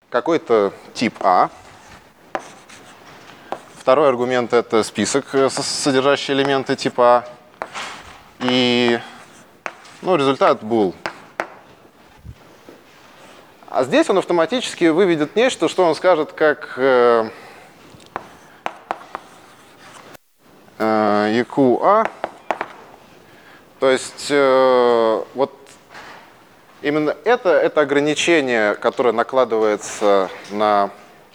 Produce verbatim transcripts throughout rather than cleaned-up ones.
какой-то тип А. Второй аргумент — это список, содержащий элементы типа А. И ну, результат bool. А здесь он автоматически выведет нечто, что он скажет, как э, э, eq A. То есть э, вот именно это, это ограничение, которое накладывается на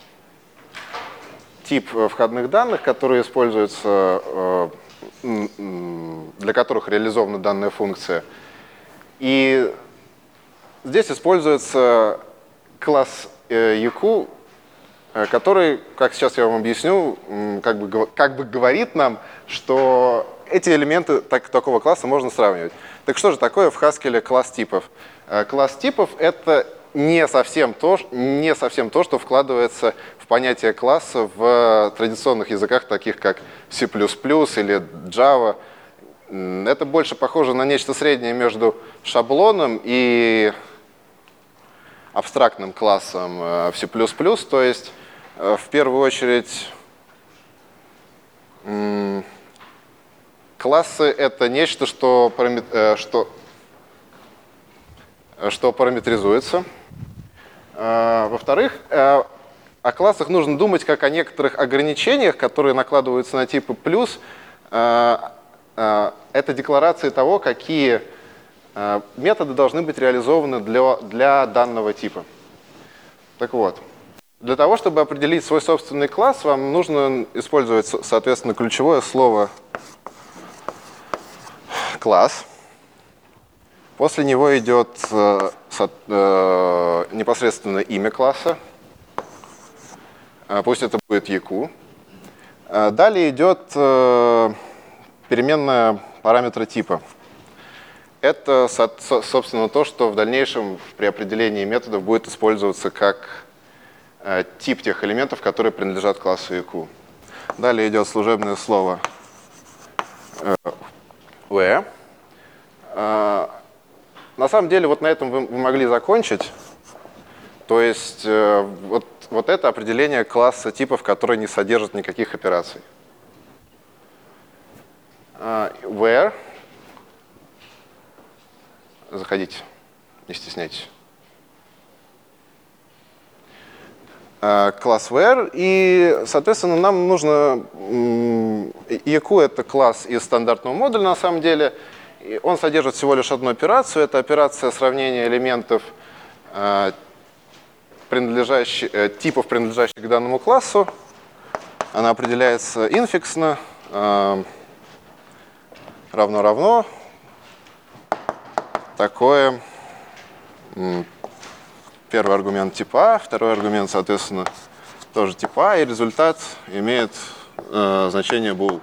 тип входных данных, которые используются, э, для которых реализована данная функция. И здесь используется класс eq, который, как сейчас я вам объясню, как бы, как бы говорит нам, что эти элементы так, такого класса можно сравнивать. Так что же такое в Haskell класс типов? Класс типов — это не совсем то, не совсем то, что вкладывается в понятие класса в традиционных языках, таких как C++ или Java. Это больше похоже на нечто среднее между шаблоном и абстрактным классом в C++. То есть, в первую очередь, классы — это нечто, что, что, что параметризуется. Во-вторых, о классах нужно думать как о некоторых ограничениях, которые накладываются на типы плюс. Это декларации того, какие методы должны быть реализованы для, для данного типа. Так вот, для того, чтобы определить свой собственный класс, вам нужно использовать, соответственно, ключевое слово «класс». После него идет э, э, непосредственно имя класса. Пусть это будет eq. Далее идет э, переменная параметра типа. Это, собственно, то, что в дальнейшем при определении методов будет использоваться как э, тип тех элементов, которые принадлежат классу eq. Далее идет служебное слово э, where. Э, на самом деле, вот на этом вы, вы могли закончить. То есть, э, вот, вот это определение класса типов, который не содержит никаких операций. Э, where. Заходите, не стесняйтесь. Класс where, и, соответственно, нам нужно... eq — это класс из стандартного модуля, на самом деле. Он содержит всего лишь одну операцию. Это операция сравнения элементов принадлежащих, типов, принадлежащих к данному классу. Она определяется инфиксно. Равно-равно. Такое. Первый аргумент типа А, второй аргумент, соответственно, тоже типа А, и результат имеет э, значение bool.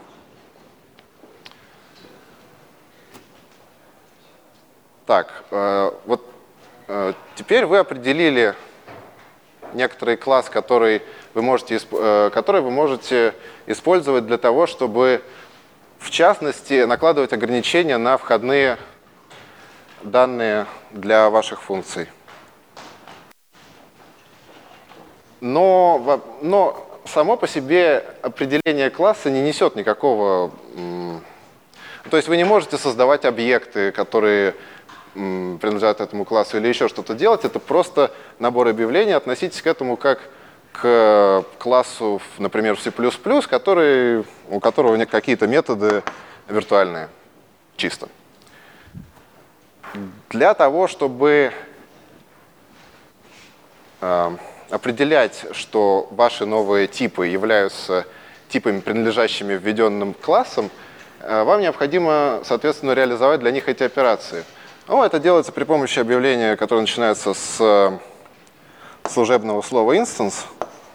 Так, э, вот э, теперь вы определили некоторый класс, который вы можете, э, который вы можете использовать для того, чтобы, в частности, накладывать ограничения на входные данные для ваших функций. Но, но само по себе определение класса не несет никакого... То есть вы не можете создавать объекты, которые принадлежат этому классу, или еще что-то делать. Это просто набор объявлений. Относитесь к этому как к классу, например, в C++, который, у которого какие-то методы виртуальные, чисто. Для того, чтобы э, определять, что ваши новые типы являются типами, принадлежащими введенным классам, э, вам необходимо, соответственно, реализовать для них эти операции. Ну, это делается при помощи объявления, которое начинается с э, служебного слова instance.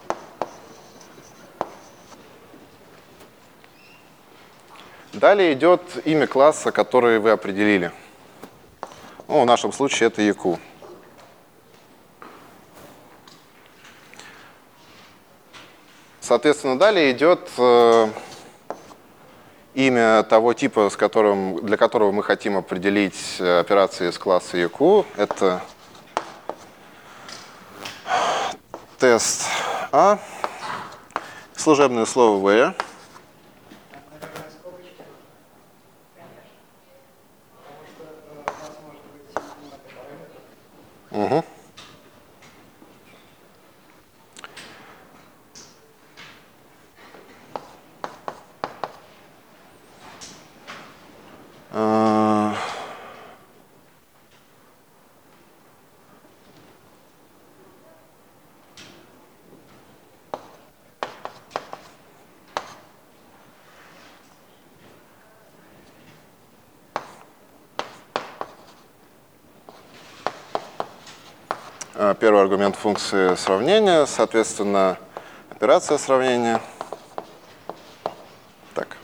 Далее идет имя класса, который вы определили. Ну, в нашем случае это eq. Соответственно, далее идет э, имя того типа, с которым, для которого мы хотим определить операции с класса eq. Это тест А, служебное слово В. Угу. А... Первый аргумент функции сравнения, соответственно, операция сравнения. Так.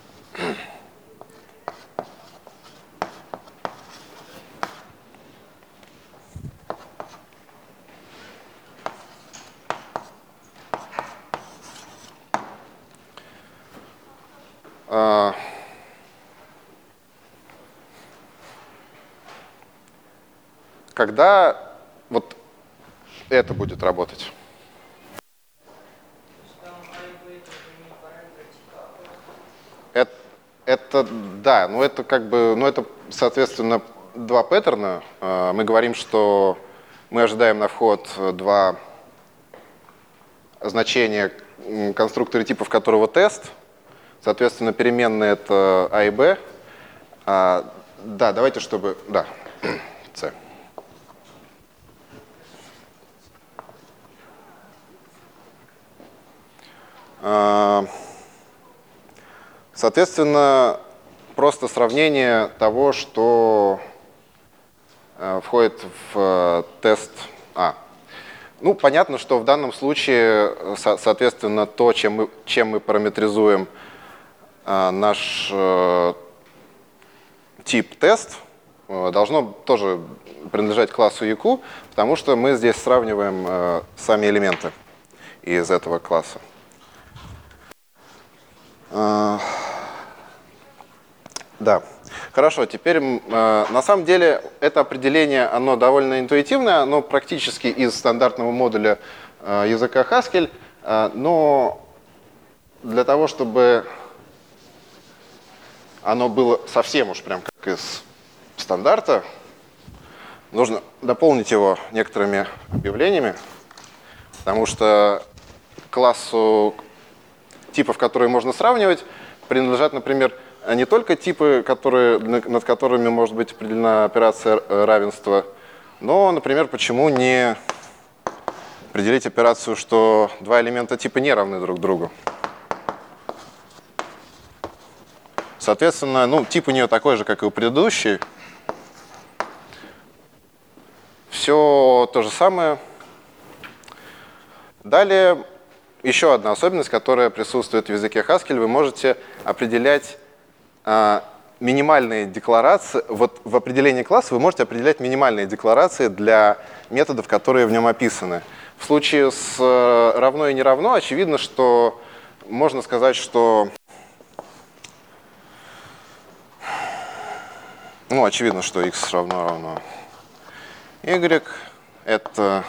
А... Когда вот это будет работать? Это, это да, но это как бы, ну это, соответственно, два паттерна. Мы говорим, что мы ожидаем на вход два значения конструктора типов которого тест. Соответственно, переменные это А и Б. А, да, давайте, чтобы... Да, С. Соответственно, просто сравнение того, что входит в тест А. Ну, понятно, что в данном случае, соответственно, то, чем мы, чем мы параметризуем наш тип тест, должно тоже принадлежать классу и кью, потому что мы здесь сравниваем сами элементы из этого класса. Да, хорошо. Теперь, на самом деле, это определение, оно довольно интуитивное, оно практически из стандартного модуля языка Haskell, но для того, чтобы оно было совсем уж прям как из стандарта, нужно дополнить его некоторыми объявлениями, потому что классу типов, которые можно сравнивать, принадлежат, например, не только типы, которые, над которыми может быть определена операция равенства, но, например, почему не определить операцию, что два элемента типа не равны друг другу. Соответственно, ну, тип у нее такой же, как и у предыдущей. Все то же самое. Далее, еще одна особенность, которая присутствует в языке Haskell. Вы можете определять а, минимальные декларации. Вот в определении класса вы можете определять минимальные декларации для методов, которые в нем описаны. В случае с равно и не равно очевидно, что можно сказать, что... Ну, очевидно, что x равно равно y. Это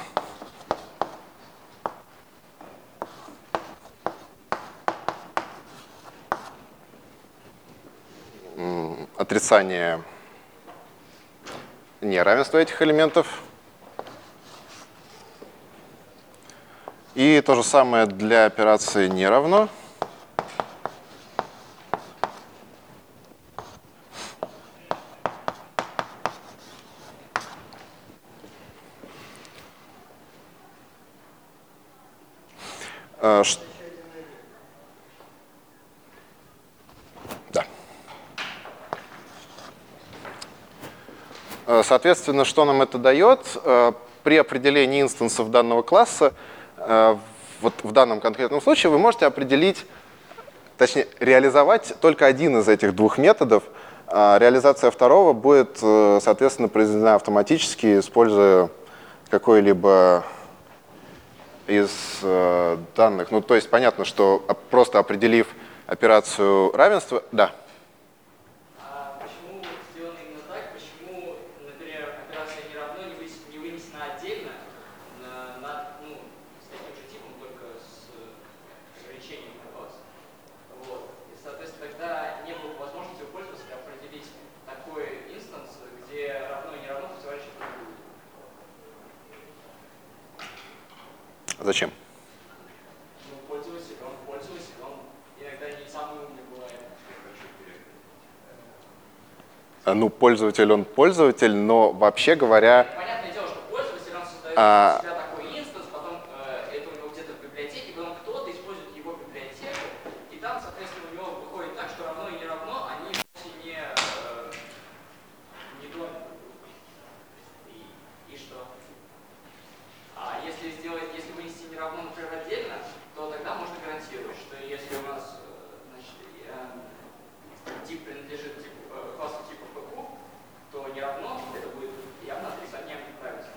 отрицание неравенства этих элементов. И то же самое для операции не равно. Да. Соответственно, что нам это дает? При определении инстансов данного класса, вот в данном конкретном случае, вы можете определить, точнее, реализовать только один из этих двух методов. Реализация второго будет, соответственно, произведена автоматически, используя какой-либо из данных. Ну, то есть понятно, что просто определив операцию равенства... Да. Зачем? Ну, пользователь, он пользователь, он иногда не самый умный бывает. Ну, пользователь, он пользователь, но вообще говоря... Понятное дело, что пользователь, он создает а... для себя такой инстанс, потом э, это у него где-то в библиотеке, потом кто-то использует его библиотеку, и там, соответственно, у него выходит так, что равно и не равно, они вовсе не, э, не домен. И, и что? А если сделать, если вынести не равно, например, отдельно, то тогда можно гарантировать, что если у нас значит, э, тип принадлежит типу, э, классу типа пэ ку, то не равно, это будет явно отрицание неправильности.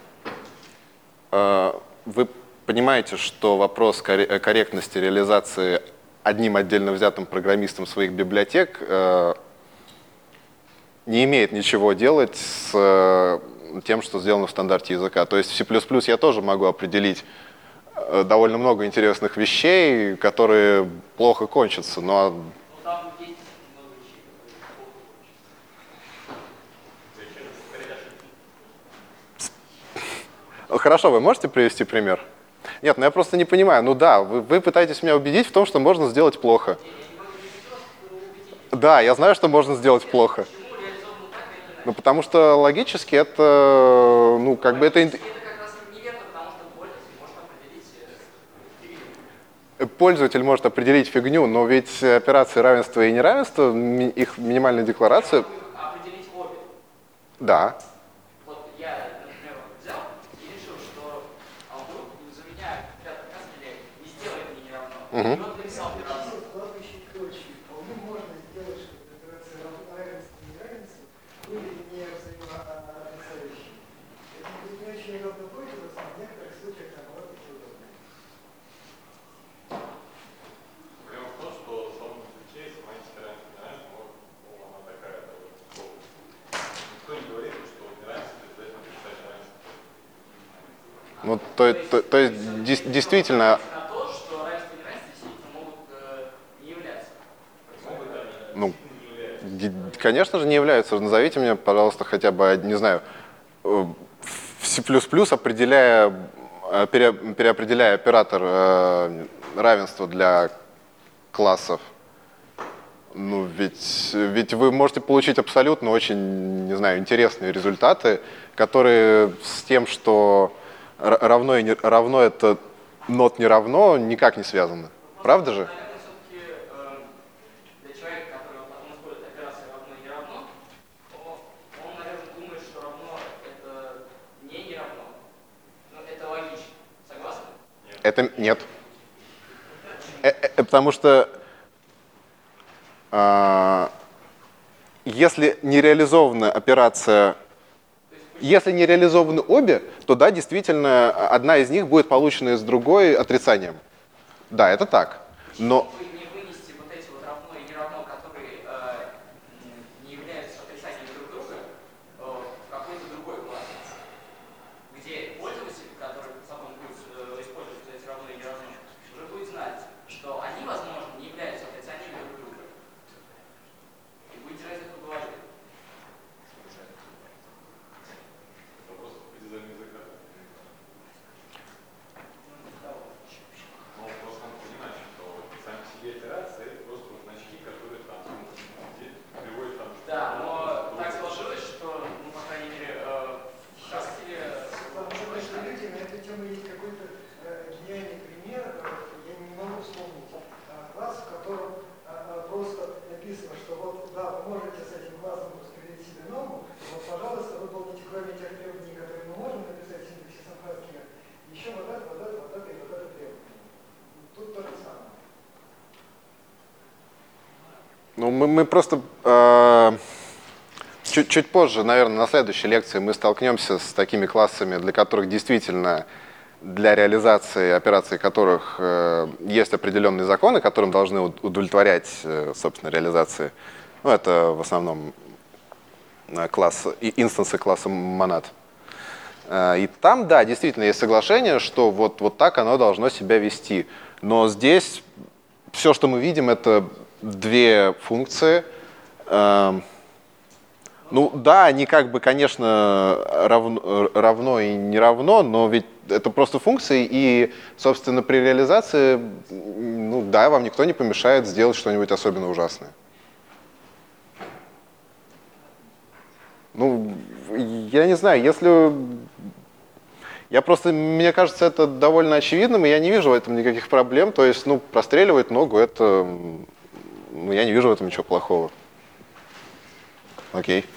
Вы понимаете, что вопрос корректности реализации одним отдельно взятым программистом своих библиотек э, не имеет ничего делать с э, тем, что сделано в стандарте языка. То есть в C++ я тоже могу определить э, довольно много интересных вещей, которые плохо кончатся, но... Ну, там есть много вещей, которые плохо. Хорошо, вы можете привести пример? Нет, ну я просто не понимаю. Ну да, вы, вы пытаетесь меня убедить в том, что можно сделать плохо. Да, я знаю, что можно сделать плохо. Ну, потому что логически это, ну, как бы это... Это как раз неверно, потому что пользователь может определить фигню. Пользователь может определить фигню, но ведь операции равенства и неравенства, их минимальная декларация... Определить обе. Да. Вот я, например, взял и решил, что а вдруг за меня пятый показатель не сделает мне неравно. Угу. И вот написал неравно. Вполне можно сделать, чтобы операция равенства и неравенства были не взаимоотрицающие. Это будет не очень удобно пользоваться, а в некоторых случаях, наоборот, это удобно. Проблема в том, что в самом ключе семантика равенства и неравенства, ну, она такая, никто не говорит, что неравенство обязательно отрицать равенство. Ну, то, то, то есть действительно... На то, что равенство и неравенство действительно могут э, не являться. Ну, конечно же, не являются. Назовите мне, пожалуйста, хотя бы, не знаю, в C++, определяя, пере, переопределяя оператор э, равенства для классов. Ну, ведь, ведь вы можете получить абсолютно очень, не знаю, интересные результаты, которые с тем, что равно, и не, равно это not не равно, никак не связаны. Правда же? Это нет. Э -э потому что э если не реализована операция, если не реализованы обе, то да, действительно, одна из них будет получена из другой отрицанием. Да, это так. Но... Ну, мы, мы просто э, чуть, чуть позже, наверное, на следующей лекции мы столкнемся с такими классами, для которых действительно, для реализации операций которых э, есть определенные законы, которым должны удовлетворять, э, собственно, реализации. Ну, это в основном класс, инстансы класса монад. Э, и там, да, действительно есть соглашение, что вот, вот так оно должно себя вести. Но здесь все, что мы видим, это две функции. Ну, Ну да, они как бы, конечно, равно, равно и не равно, но ведь это просто функции, и, собственно, при реализации, ну да, вам никто не помешает сделать что-нибудь особенно ужасное. Ну, я не знаю, если... Я просто, мне кажется, это довольно очевидным, и я не вижу в этом никаких проблем. То есть, ну, простреливать ногу, это... Ну, я не вижу в этом ничего плохого. Окей.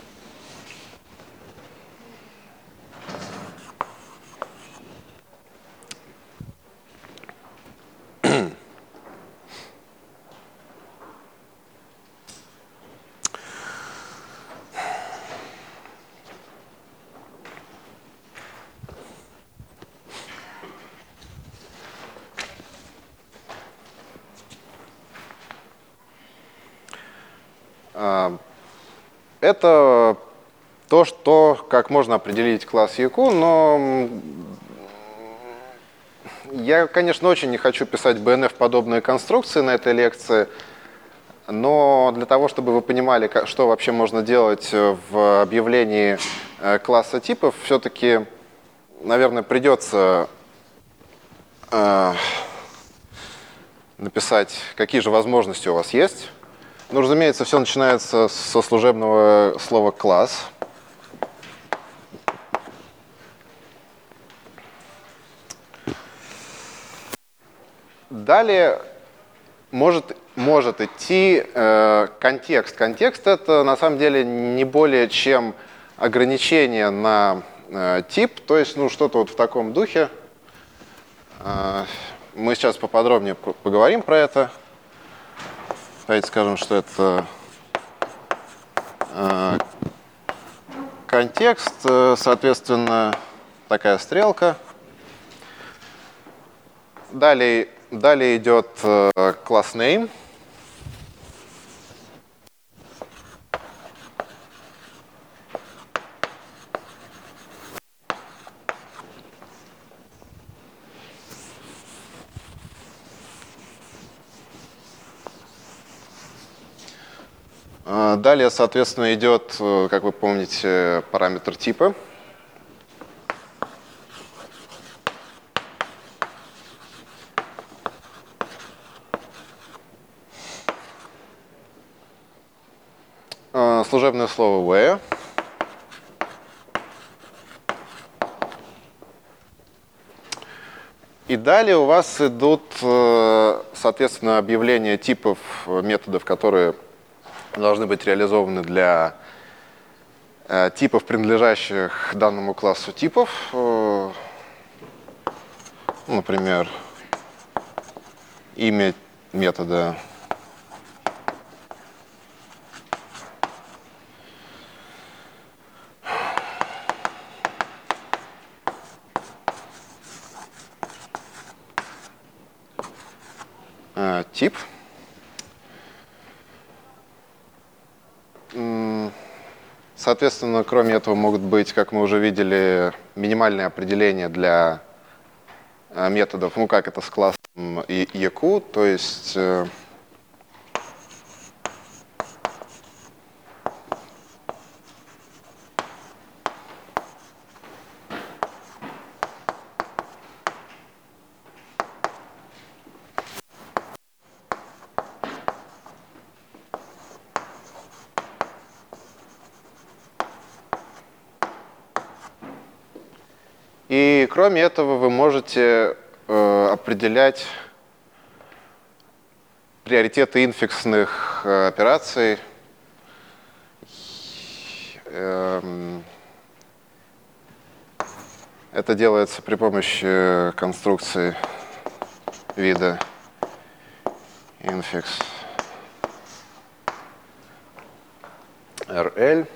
Это то, что, как можно определить класс Яку, но я, конечно, очень не хочу писать би эн эф-подобные конструкции на этой лекции, но для того, чтобы вы понимали, что вообще можно делать в объявлении класса типов, все-таки, наверное, придется э, написать, какие же возможности у вас есть. Ну, разумеется, все начинается со служебного слова «класс». Далее может, может идти э, контекст. Контекст — это на самом деле не более чем ограничение на э, тип, то есть ну, что-то вот в таком духе. Э, мы сейчас поподробнее поговорим про это. Давайте скажем, что это э, контекст, э, соответственно, такая стрелка. Далее, далее идет э, класс name. Далее, соответственно, идет, как вы помните, параметр типа. Служебное слово where. И далее у вас идут, соответственно, объявления типов методов, которые должны быть реализованы для типов, принадлежащих данному классу типов. Например, имя метода. Тип. Соответственно, кроме этого могут быть, как мы уже видели, минимальные определения для методов, ну как это с классом Яку, то есть и кроме этого вы можете э, определять приоритеты инфиксных э, операций. Э, это делается при помощи конструкции вида infix rl.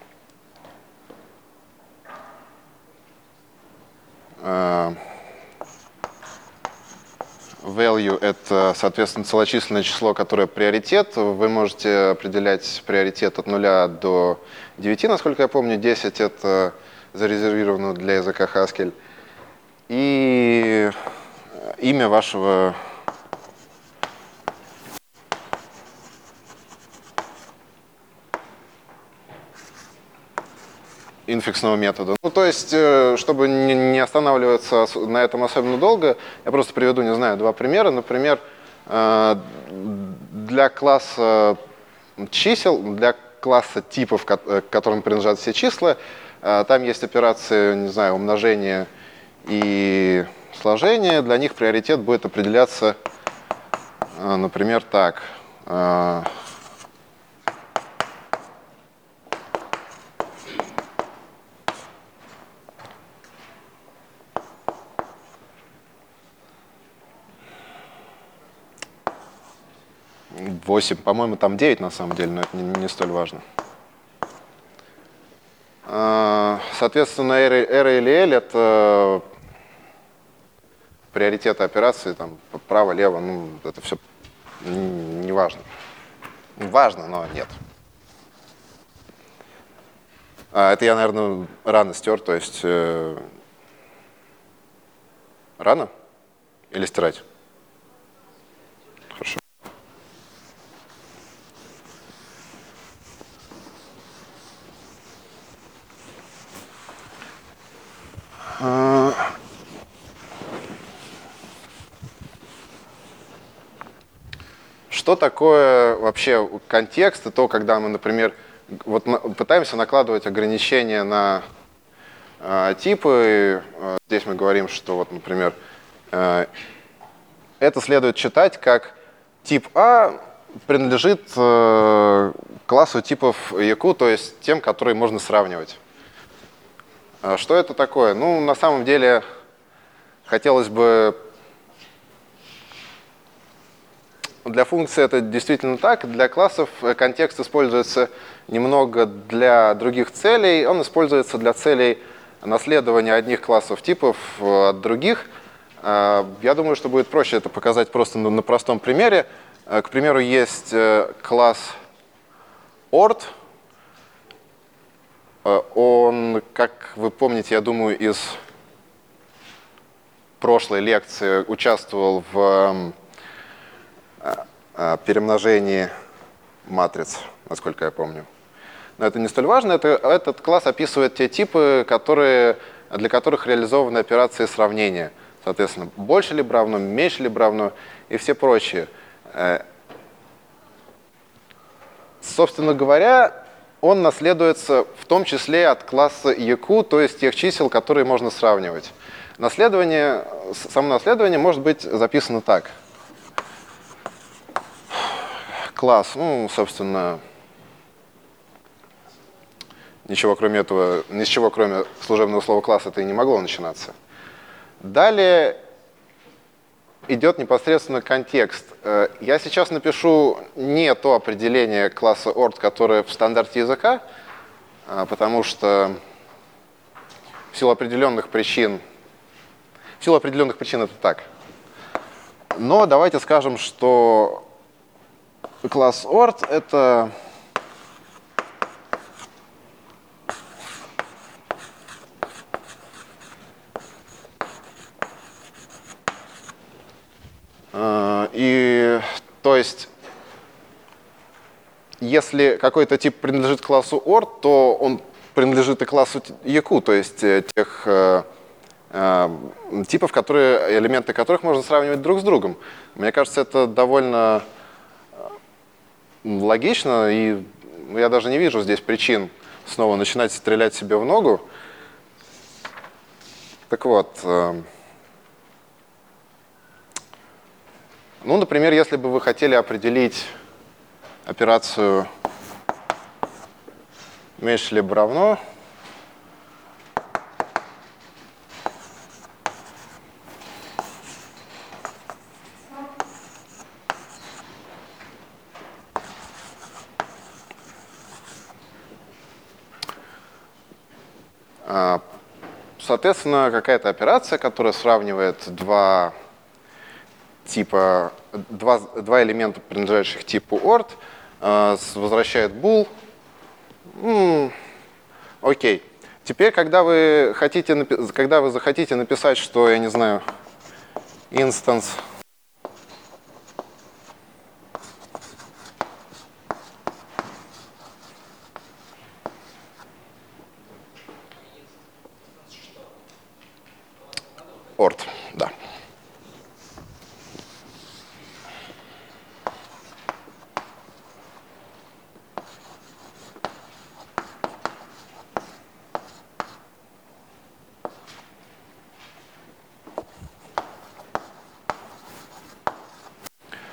Value — это, соответственно, целочисленное число, которое приоритет. Вы можете определять приоритет от нуля до девяти, насколько я помню. десять — это зарезервировано для языка Haskell. И имя вашего инфиксного метода. Ну, то есть, чтобы не останавливаться на этом особенно долго, я просто приведу, не знаю, два примера. Например, для класса чисел, для класса типов, к которым принадлежат все числа, там есть операции, не знаю, умножения и сложения. Для них приоритет будет определяться, например, так. восемь, по-моему, там девять на самом деле, но это не, не столь важно. Соответственно, R, R или L — это приоритеты операции, там, право, лево, ну, это все не важно. Важно, но нет. А, это я, наверное, рано стер, то есть э, рано или стирать? Хорошо. А... Что такое вообще контекст? И то, когда мы, например, вот пытаемся накладывать ограничения на э, типы. Э, здесь мы говорим, что, вот, например, э, это следует читать как тип А принадлежит э, классу типов и кью, то есть тем, которые можно сравнивать. А что это такое? Ну, на самом деле, хотелось бы... Для функции это действительно так. Для классов контекст используется немного для других целей. Он используется для целей наследования одних классов типов от других. Я думаю, что будет проще это показать просто на простом примере. К примеру, есть класс ort. Он, как вы помните, я думаю, из прошлой лекции участвовал в перемножении матриц, насколько я помню. Но это не столь важно. Это, этот класс описывает те типы, которые, для которых реализованы операции сравнения. Соответственно, больше либо равно, меньше либо равно и все прочие. Собственно говоря, он наследуется в том числе от класса и кью, то есть тех чисел, которые можно сравнивать. Наследование, само наследование может быть записано так. Класс, ну, собственно, ничего кроме этого, ни с чего кроме служебного слова класс это и не могло начинаться. Далее идет непосредственно контекст. Я сейчас напишу не то определение класса ort, которое в стандарте языка, потому что в силу определенных причин, в силу определенных причин это так. Но давайте скажем, что класс ort — это и то есть если какой-то тип принадлежит классу ort, то он принадлежит и классу и кью, то есть тех э, э, типов, которые, элементы которых можно сравнивать друг с другом. Мне кажется, это довольно логично, и я даже не вижу здесь причин снова начинать стрелять себе в ногу. Так вот, э, ну, например, если бы вы хотели определить операцию меньше либо равно, соответственно, какая-то операция, которая сравнивает два типа, два, два элемента, принадлежащих типу ort, возвращает bool. М-м, окей. Теперь, когда вы хотите, когда вы захотите написать, что, я не знаю, instance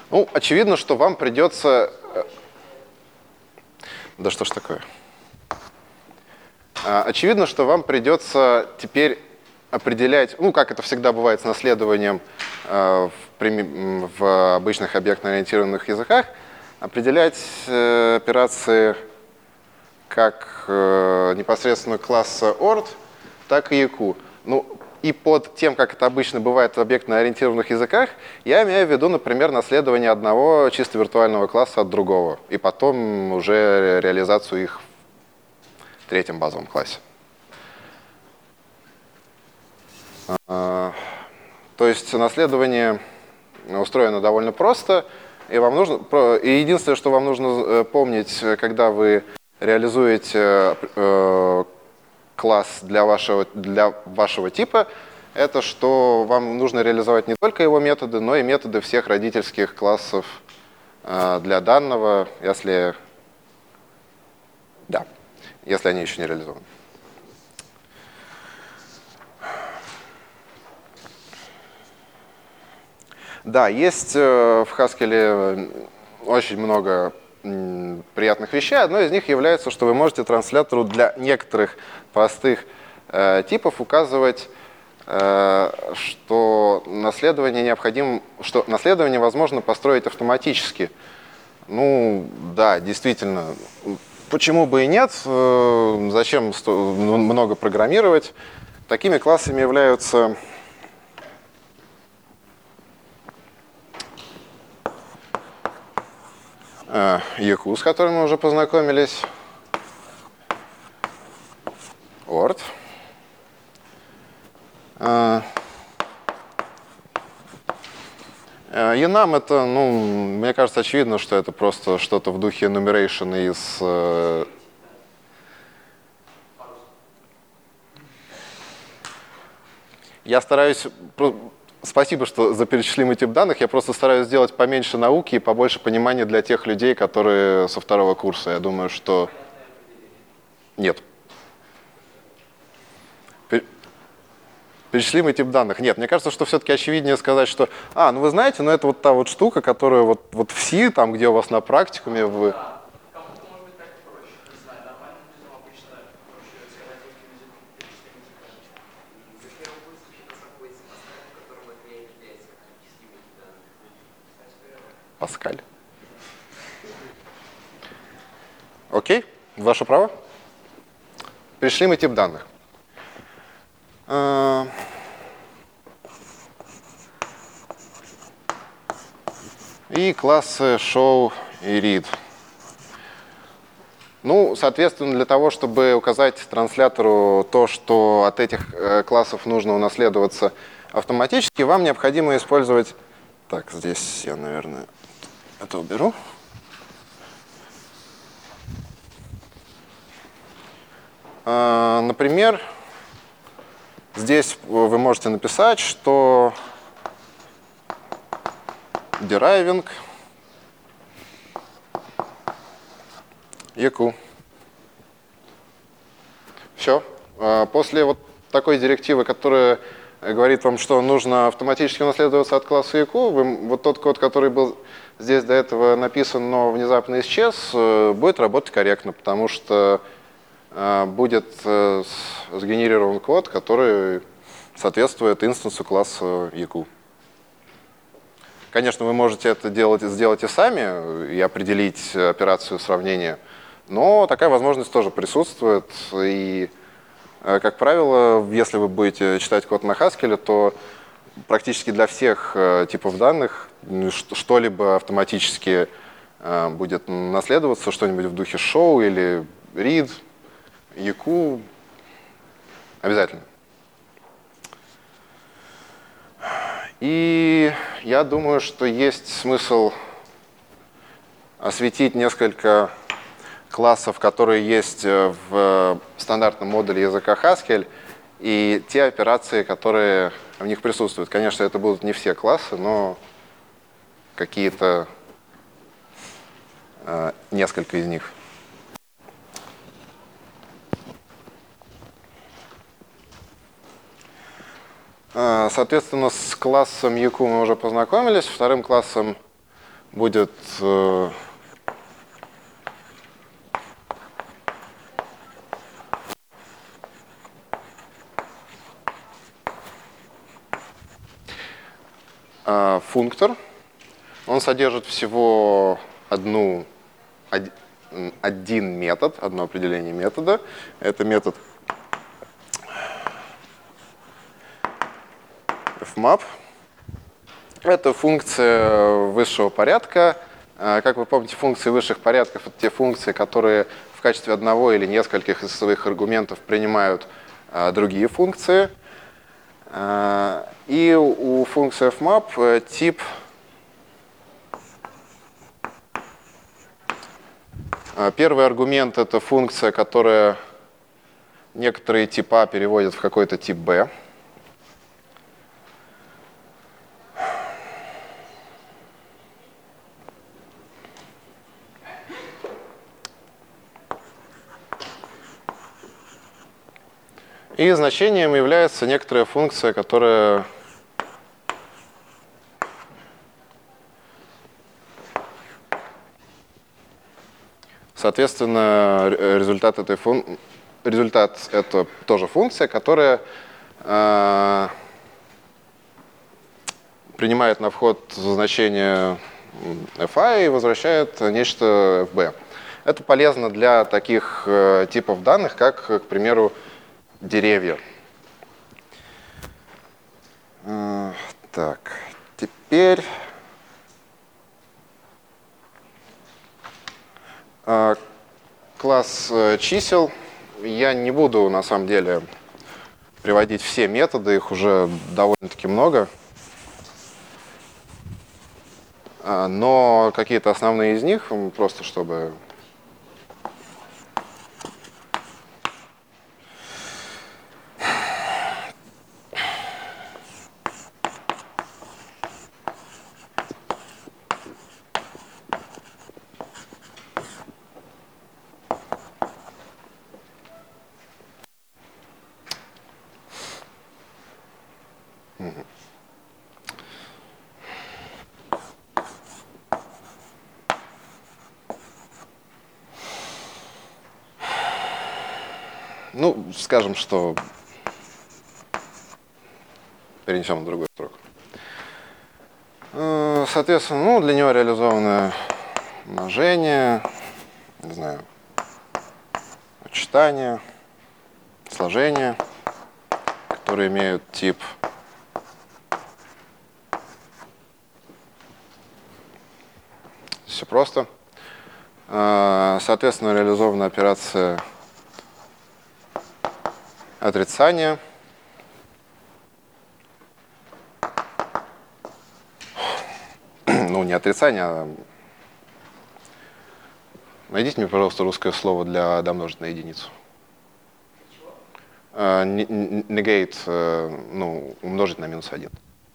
Ну, очевидно, что вам придется... Да что ж такое? Очевидно, что вам придется теперь определять, ну, как это всегда бывает с наследованием в, в обычных объектно-ориентированных языках, определять операции как непосредственно класса ort, так и яку. Ну, и под тем, как это обычно бывает в объектно-ориентированных языках, я имею в виду, например, наследование одного чисто виртуального класса от другого, и потом уже реализацию их в третьем базовом классе. То есть наследование устроено довольно просто, и вам нужно, и единственное, что вам нужно помнить, когда вы реализуете класс для вашего, для вашего типа, это что вам нужно реализовать не только его методы, но и методы всех родительских классов для данного, если, да, если они еще не реализованы. Да, есть в Haskell очень много приятных вещей. Одной из них является, что вы можете транслятору для некоторых простых э, типов указывать, э, что наследование необходимо, что наследование возможно построить автоматически. Ну, да, действительно, почему бы и нет? Э, зачем много программировать? Такими классами являются яку, с которым мы уже познакомились, ort, enum это, ну, мне кажется, очевидно, что это просто что-то в духе enumeration из... Я стараюсь... Спасибо, что за перечислимый тип данных. Я просто стараюсь сделать поменьше науки и побольше понимания для тех людей, которые со второго курса. Я думаю, что... Нет. Перечислимый тип данных. Нет, мне кажется, что все-таки очевиднее сказать, что... А, ну вы знаете, ну это вот та вот штука, которая вот, вот в Си, там, где у вас на практикуме вы... Паскаль. Окей, ваше право. Перешли мы тип данных. И классы show и read. Ну, соответственно, для того, чтобы указать транслятору то, что от этих классов нужно унаследоваться автоматически, вам необходимо использовать... Так, здесь я, наверное... Это уберу. Например, здесь вы можете написать, что deriving яку. Все. После вот такой директивы, которая говорит вам, что нужно автоматически унаследоваться от класса яку, вы, вот тот код, который был здесь до этого написан, но внезапно исчез, будет работать корректно, потому что будет сгенерирован код, который соответствует инстансу класса яку. Конечно, вы можете это делать, сделать и сами, и определить операцию сравнения, но такая возможность тоже присутствует. И, как правило, если вы будете читать код на Haskell, то практически для всех типов данных что-либо автоматически будет наследоваться, что-нибудь в духе show или read, яку обязательно. И я думаю, что есть смысл осветить несколько классов, которые есть в стандартном модуле языка Haskell, и те операции, которые в них присутствуют. Конечно, это будут не все классы, но какие-то э, несколько из них. Соответственно, с классом яку мы уже познакомились. Вторым классом будет э, э, функтор. Он содержит всего одну, од, один метод, одно определение метода. Это метод fmap. Это функция высшего порядка. Как вы помните, функции высших порядков — это те функции, которые в качестве одного или нескольких из своих аргументов принимают другие функции. И у функции fmap тип первый аргумент — это функция, которая некоторые типа переводит в какой-то тип b. И значением является некоторая функция, которая соответственно, результат этой фун... результат — это тоже функция, которая э, принимает на вход значение fi и возвращает нечто fb. Это полезно для таких э, типов данных, как, к примеру, деревья. Э, так, теперь класс чисел. Я не буду, на самом деле, приводить все методы, их уже довольно-таки много. Но какие-то основные из них, просто чтобы... Ну, скажем, что перенесем на другой строк. Соответственно, ну, для него реализовано умножение, не знаю, вычитание, сложение, которые имеют тип все просто. Соответственно, реализована операция отрицания. Ну, не отрицание, а... Найдите мне, пожалуйста, русское слово для домножить на единицу. Negate, ну, умножить на минус один.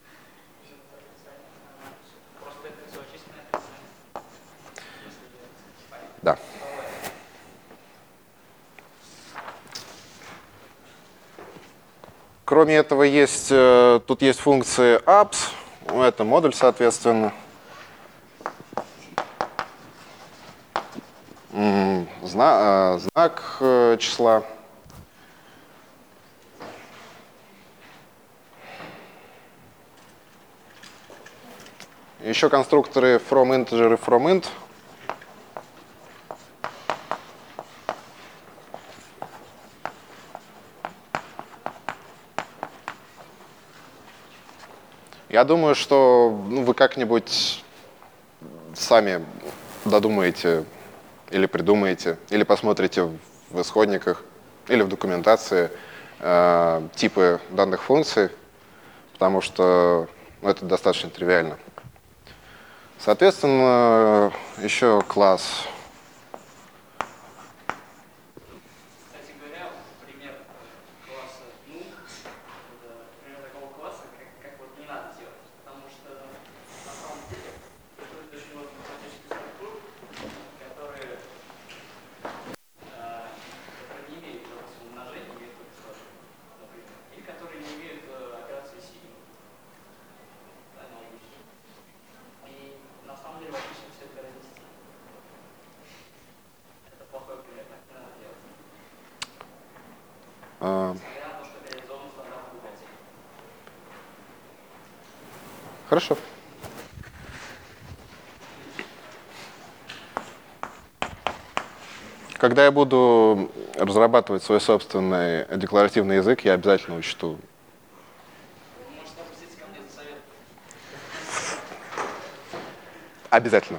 Да. Кроме этого, есть, тут есть функции apps, это модуль, соответственно. Зна, знак числа. Еще конструкторы fromInteger и fromInt. Я думаю, что ну, вы как-нибудь сами додумаете или придумаете, или посмотрите в исходниках, или в документации э, типы данных функций, потому что ну, это достаточно тривиально. Соответственно, еще класс. Кстати говоря, пример класса null, это пример такого класса, как, как вот не надо делать, потому что на самом деле существует очень много математических структур, которые, э, которые не имеют, допустим, умножения, имеют только сложение, например, или которые не имеют э, операции синего. И на самом деле Хорошо. Когда я буду разрабатывать свой собственный декларативный язык, я обязательно учту. Может, обратиться ко мне за советом. Обязательно.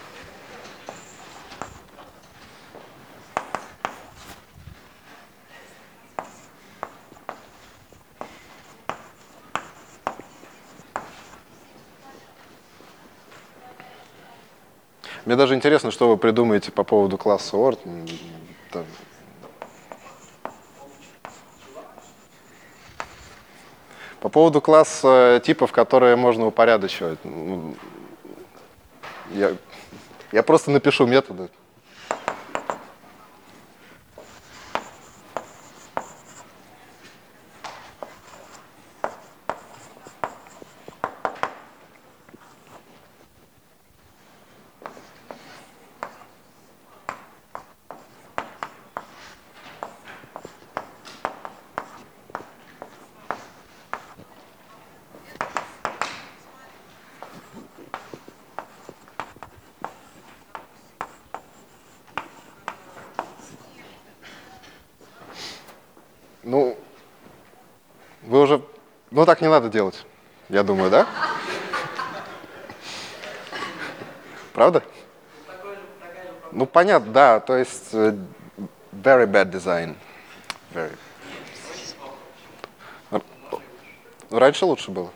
Мне даже интересно, что вы придумаете по поводу класса Word. Там. По поводу класса типов, которые можно упорядочивать. Я, я просто напишу методы. Ну, вы уже... Ну, так не надо делать, я думаю, да? Правда? Ну, понятно, да, то есть uh, very bad design. Very. Раньше лучше было.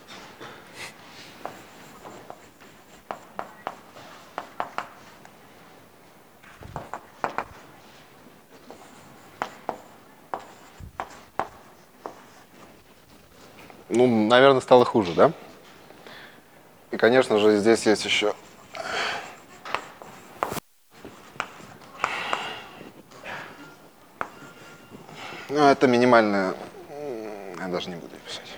Ну, наверное, стало хуже, да? И, конечно же, здесь есть еще... Ну, это минимальная... Я даже не буду ее писать.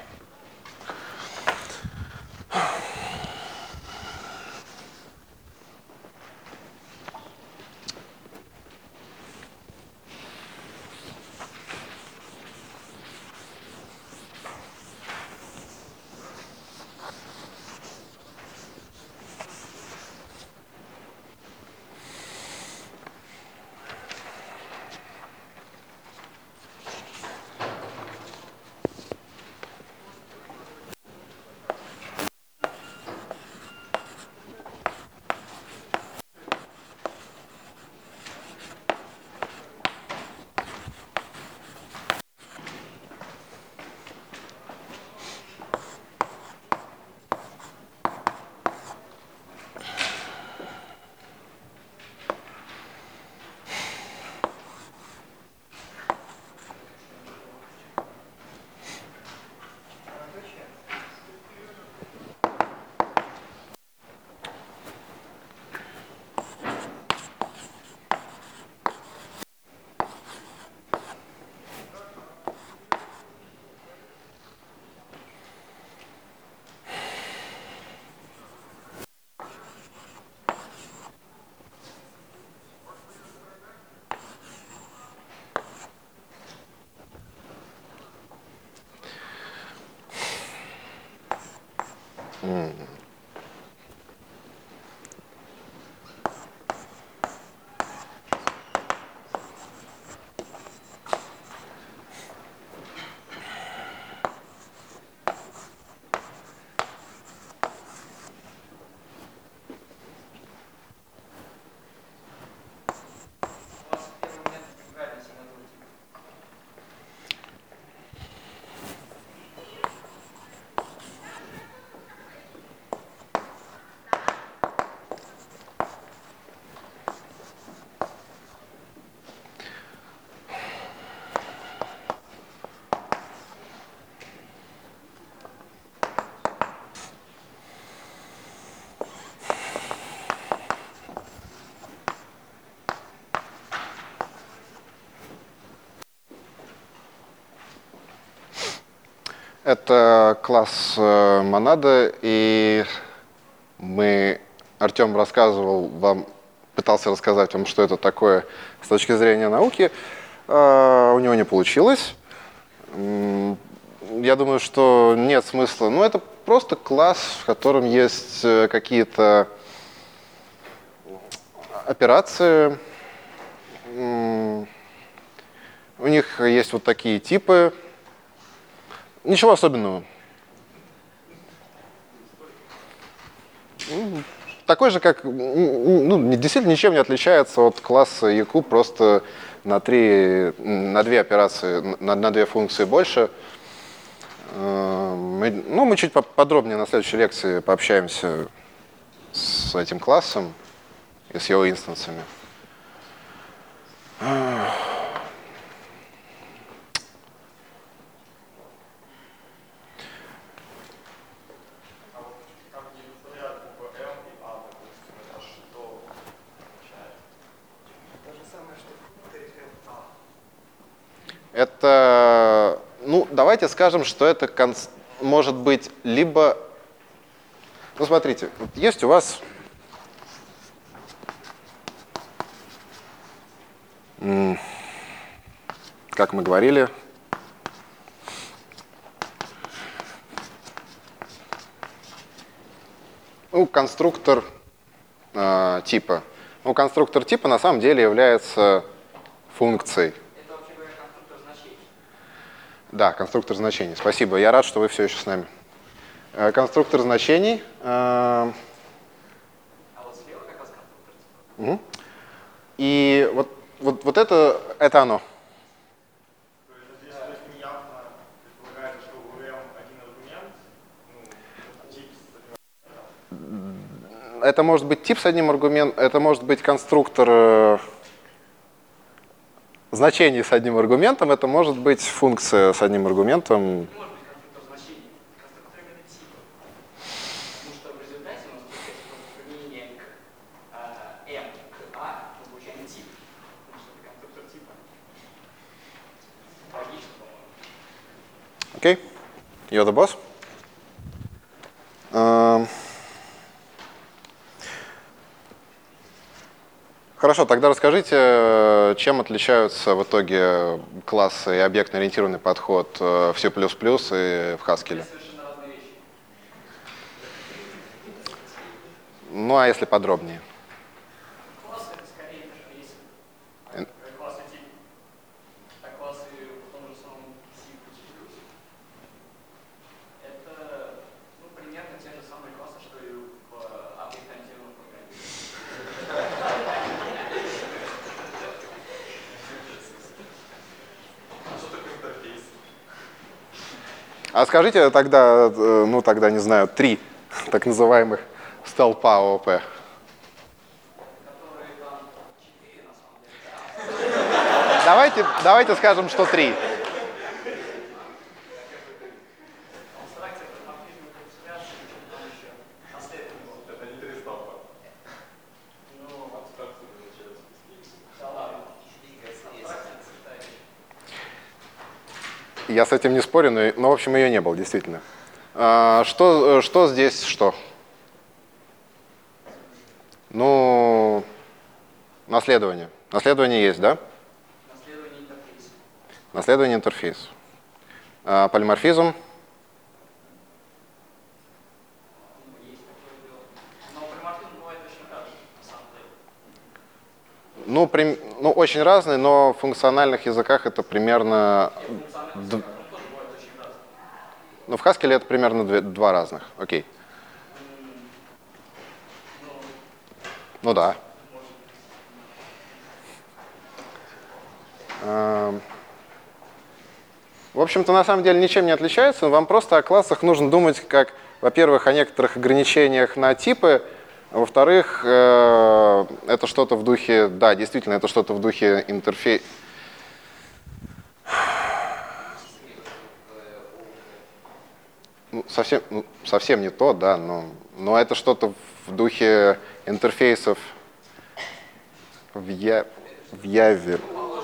У вас первый метод неправильно симулирует. Это класс э, монада, и мы... Артем рассказывал вам, пытался рассказать вам, что это такое с точки зрения науки. Э, у него не получилось. М, Я думаю, что нет смысла. Ну, это просто класс, в котором есть какие-то операции. У них есть вот такие типы. Ничего особенного. Такой же, как, ну, действительно ничем не отличается от класса eq, просто на, три, на две операции, на, на две функции больше. Мы, ну, мы чуть подробнее на следующей лекции пообщаемся с этим классом и с его инстансами. Это, ну, давайте скажем, что это конс... может быть либо... Ну, смотрите, вот есть у вас как мы говорили, ну, конструктор э, типа. Ну, конструктор типа на самом деле является функцией. Это, вообще говоря, конструктор значений. Да, конструктор значений. Спасибо. Я рад, что вы все еще с нами. Э, конструктор значений. Э, а вот слева как раз конструктор типа. Угу. И вот, вот, вот это, это оно. То есть здесь то есть неявно предполагается, что у эм один аргумент, ну, тип с... Это может быть тип с одним аргументом, это может быть конструктор э, значений с одним аргументом, это может быть функция с одним аргументом. Не может быть конструктор значений, конструктор именно типа. Потому что в результате у нас получается просто применение к э, m к a, мы получаем тип. Потому что это конструктор типа. Логично, по-моему. Окей, okay. You're the boss. Uh, Хорошо, тогда расскажите, чем отличаются в итоге классы и объектно-ориентированный подход в C++ и в Haskell? Совершенно разные вещи. Ну, а если подробнее? Классы это скорее интерфейсы. Ин- Классы тип. А классы в том же самом C++. Это, ну, примерно те же самые классы, что и в объектно-ориентированном программировании. А скажите тогда, ну тогда, не знаю, три так называемых столпа ООП. Которые там четыре, на самом деле, да. Давайте, давайте скажем, что три. Абстракция, полиморфизм, капитуляция, что там еще. Наследие. Это не три столпа. Ну, Абстракция получается быстрее. да ладно. Абстракция — это вещь. Я с этим не спорю, но, но в общем, ее не было, действительно. А, что, что здесь что? Ну, наследование. Наследование есть, да? Наследование интерфейса. Наследование интерфейса. А, полиморфизм. Ну, есть такое дело. Но полиморфизм бывает очень разный, на самом деле. Ну, при, ну, очень разные, но в функциональных языках это примерно... И функциональность, д- тоже бывает очень разный. Ну, в Haskell это примерно две- два разных. Окей. Ну да. Эм. В общем-то, на самом деле ничем не отличается. Вам просто о классах нужно думать как, во-первых, о некоторых ограничениях на типы, а во-вторых, э, это что-то в духе, да, действительно, это что-то в духе интерфейса. Ну, совсем, ну, совсем не то, да, но, но это что-то в духе интерфейсов в, я, в Яве.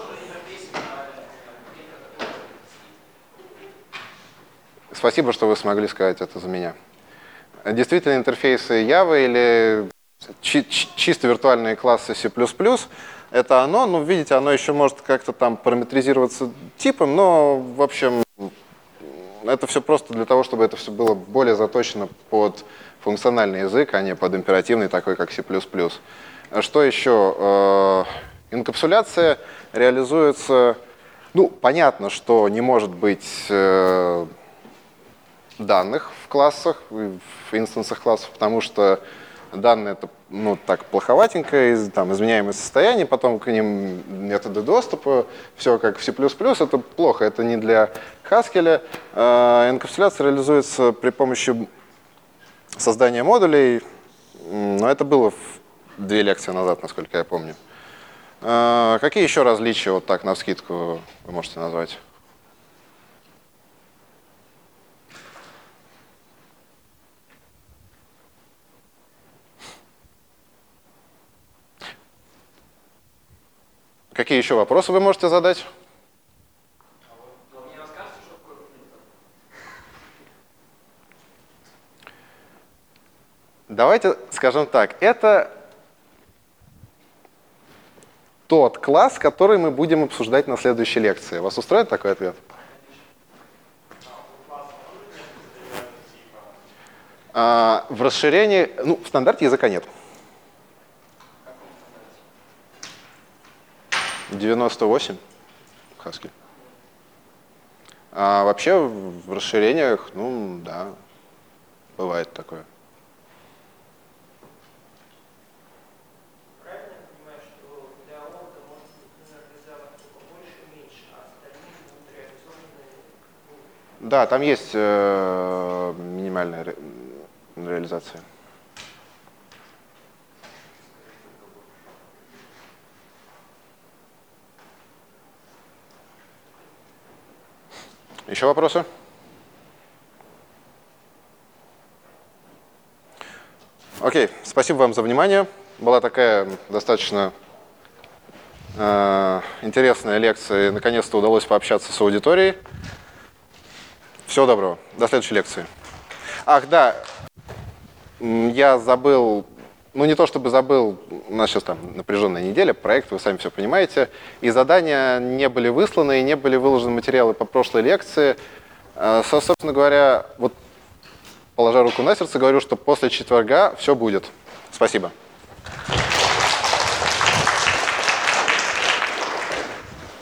Спасибо, что вы смогли сказать это за меня. Действительно, интерфейсы Java или чи- чи- чисто виртуальные классы C++, это оно, ну, видите, оно еще может как-то там параметризироваться типом, но, в общем, Это все просто для того, чтобы это все было более заточено под функциональный язык, а не под императивный, такой как C++. Что еще? Инкапсуляция реализуется... Ну, понятно, что не может быть данных в классах, в инстансах классов, потому что данные это ну, так плоховатенько, там, изменяемое состояние, потом к ним методы доступа, все как в C++, это плохо, это не для Haskell. Инкапсуляция реализуется при помощи создания модулей, но это было две лекции назад, насколько я помню. Какие еще различия, вот так навскидку, вы можете назвать? Какие еще вопросы вы можете задать? Вы мне расскажете, что такое флинтер? Давайте скажем так. Это тот класс, который мы будем обсуждать на следующей лекции. Вас устроит такой ответ? А, в расширении, ну, в стандарте языка нет. девяносто восемь Haskell. А вообще в расширениях, ну да, бывает такое. Правильно я понимаю, что для Орда может быть, например, реализовать только больше и меньше, а остальные будут реализованы? Да, там есть э, минимальная ре, реализация. Еще вопросы? Окей, спасибо вам за внимание. Была такая достаточно э, интересная лекция, и наконец-то удалось пообщаться с аудиторией. Всего доброго. До следующей лекции. Ах, да, я забыл, ну не то чтобы забыл, у нас сейчас там напряженная неделя, проект, вы сами все понимаете, и задания не были высланы, и не были выложены материалы по прошлой лекции. Собственно говоря, вот положа руку на сердце, говорю, что после четверга все будет. Спасибо.